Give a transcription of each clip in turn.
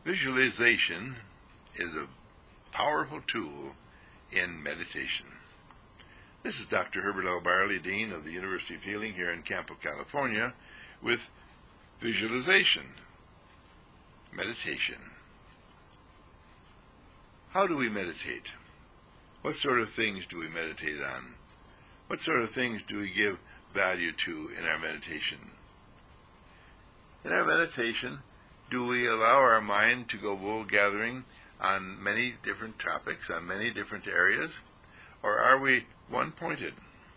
Visualization is a powerful tool in meditation. This is Dr. Herbert L. Barley, Dean of the University of Healing here in Campo, California, with visualization, meditation. How do we meditate? What sort of things do we meditate on? What sort of things do we give value to in our meditation? In our meditation, do we allow our mind to go wool-gathering on many different topics, on many different areas, or are we one-pointed?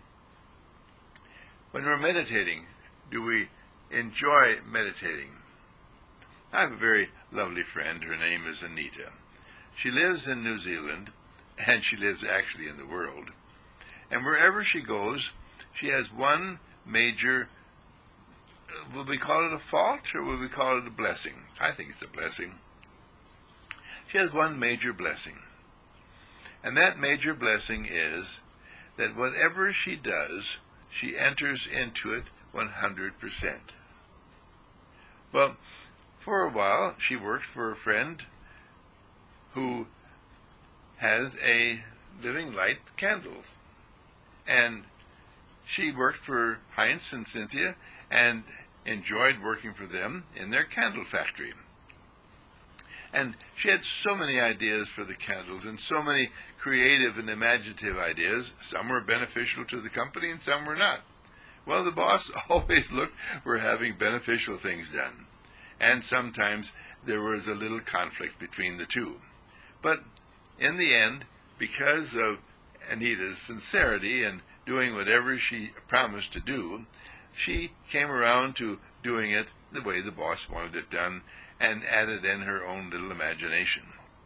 When we're meditating, do we enjoy meditating? I have a very lovely friend. Her name is Anita. She lives in New Zealand, and she lives actually in the world. And wherever she goes, she has one major, will we call it a fault, or will we call it a blessing? I think it's a blessing. She has one major blessing. And that major blessing is that whatever she does, she enters into it 100%. Well, for a while, she worked for a friend who has a living light candles. And she worked for Heinz and Cynthia and enjoyed working for them in their candle factory. And she had so many ideas for the candles and so many creative and imaginative ideas. Some were beneficial to the company and some were not. Well, the boss always looked for having beneficial things done. And sometimes there was a little conflict between the two. But in the end, because of Anita's sincerity and doing whatever she promised to do, she came around to doing it the way the boss wanted it done and added in her own little imagination.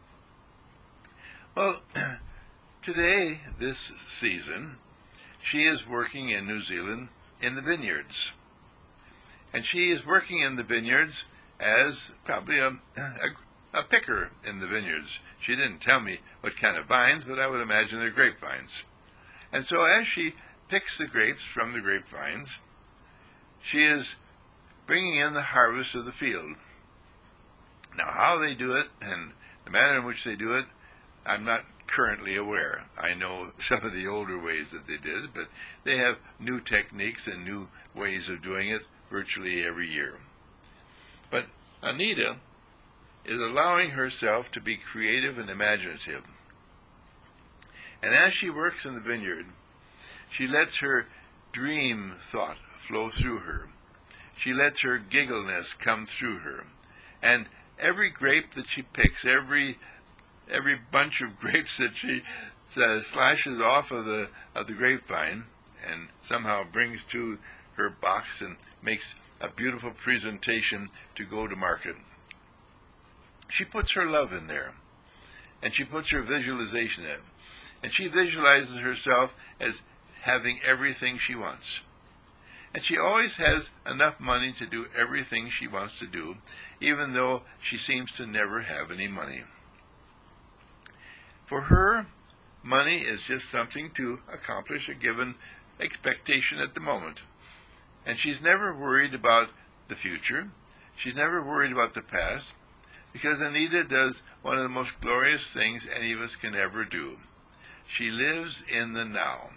Well, today, this season, she is working in New Zealand in the vineyards. And she is working in the vineyards as probably a picker in the vineyards. She didn't tell me what kind of vines, but I would imagine they're grapevines. And so as she picks the grapes from the grapevines, she is bringing in the harvest of the field. Now, how they do it and the manner in which they do it, I'm not currently aware. I know some of the older ways that they did it, but they have new techniques and new ways of doing it virtually every year. But Anita is allowing herself to be creative and imaginative. And as she works in the vineyard, she lets her dream thought flow through her. She lets her giggleness come through her. And every grape that she picks, every bunch of grapes that she slashes off of the grapevine and somehow brings to her box and makes a beautiful presentation to go to market, she puts her love in there, and she puts her visualization in, and she visualizes herself as having everything she wants. And she always has enough money to do everything she wants to do, even though she seems to never have any money. For her, money is just something to accomplish a given expectation at the moment. And she's never worried about the future. She's never worried about the past, because Anita does one of the most glorious things any of us can ever do. She lives in the now.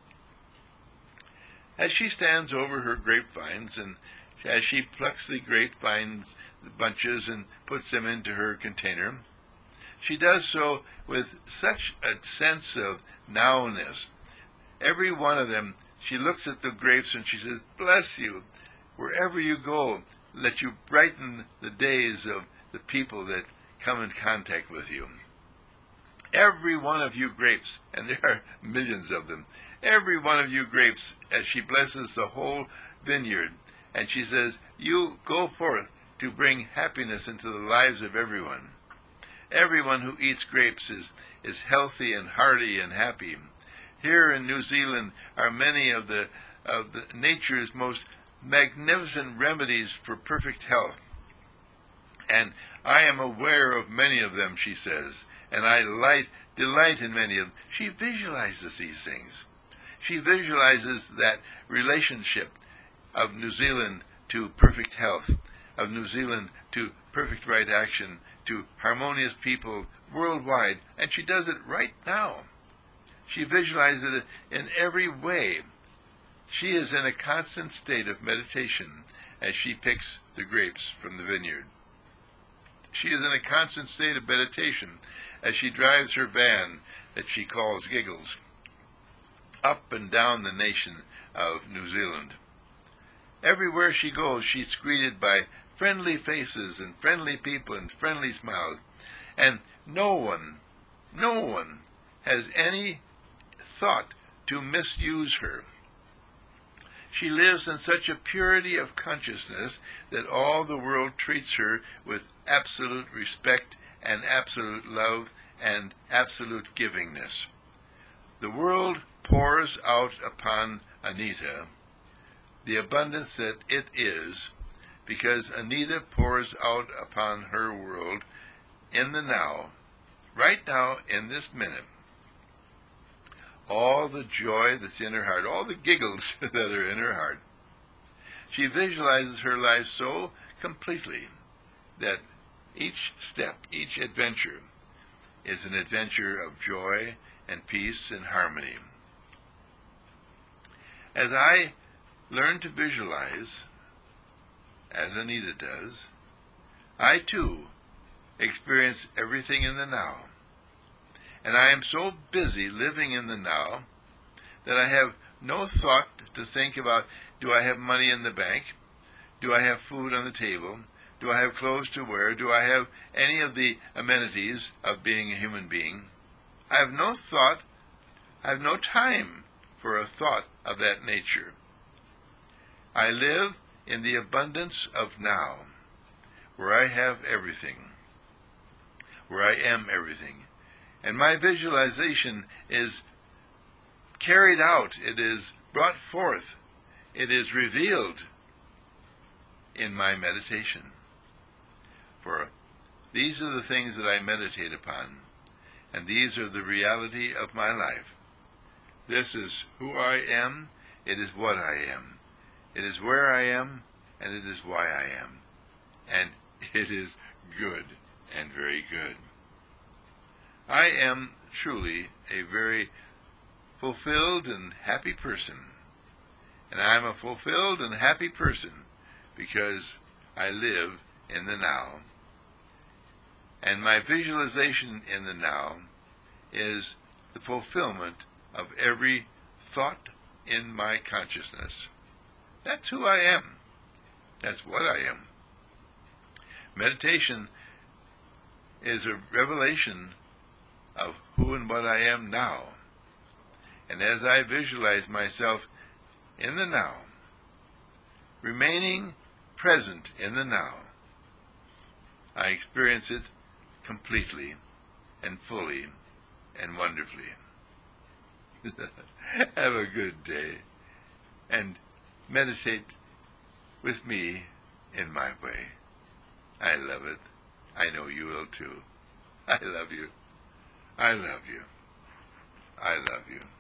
As she stands over her grapevines and as she plucks the grapevines bunches and puts them into her container, she does so with such a sense of nowness. Every one of them, she looks at the grapes and she says, "Bless you. Wherever you go, let you brighten the days of the people that come in contact with you." Every one of you grapes, and there are millions of them, every one of you grapes, as she blesses the whole vineyard, and she says, "You go forth to bring happiness into the lives of everyone." Everyone who eats grapes is healthy and hearty and happy. Here in New Zealand are many of the nature's most magnificent remedies for perfect health. And I am aware of many of them, she says, and I delight in many of them. She visualizes these things. She visualizes that relationship of New Zealand to perfect health, of New Zealand to perfect right action, to harmonious people worldwide, and she does it right now. She visualizes it in every way. She is in a constant state of meditation as she picks the grapes from the vineyard. She is in a constant state of meditation as she drives her van that she calls Giggles up and down the nation of New Zealand. Everywhere she goes, she's greeted by friendly faces and friendly people and friendly smiles, and no one has any thought to misuse her. She lives in such a purity of consciousness that all the world treats her with absolute respect and absolute love and absolute givingness. The world pours out upon Anita the abundance that it is, because Anita pours out upon her world in the now, right now, in this minute, all the joy that's in her heart, all the giggles that are in her heart. She visualizes her life so completely that each step, each adventure, is an adventure of joy and peace and harmony. As I learn to visualize, as Anita does, I too experience everything in the now. And I am so busy living in the now that I have no thought to think about, do I have money in the bank? Do I have food on the table? Do I have clothes to wear? Do I have any of the amenities of being a human being? I have no thought, I have no time for a thought of that nature. I live in the abundance of now, where I have everything, where I am everything. And my visualization is carried out, it is brought forth, it is revealed in my meditation. For these are the things that I meditate upon, and these are the reality of my life. This is who I am, it is what I am, it is where I am, and it is why I am. And it is good and very good. I am truly a very fulfilled and happy person. And I am a fulfilled and happy person because I live in the now. And my visualization in the now is the fulfillment of every thought in my consciousness. That's who I am. That's what I am. Meditation is a revelation of who and what I am now. And as I visualize myself in the now, remaining present in the now, I experience it completely and fully and wonderfully. Have a good day and meditate with me in my way. I love it. I know you will too. I love you. I love you. I love you.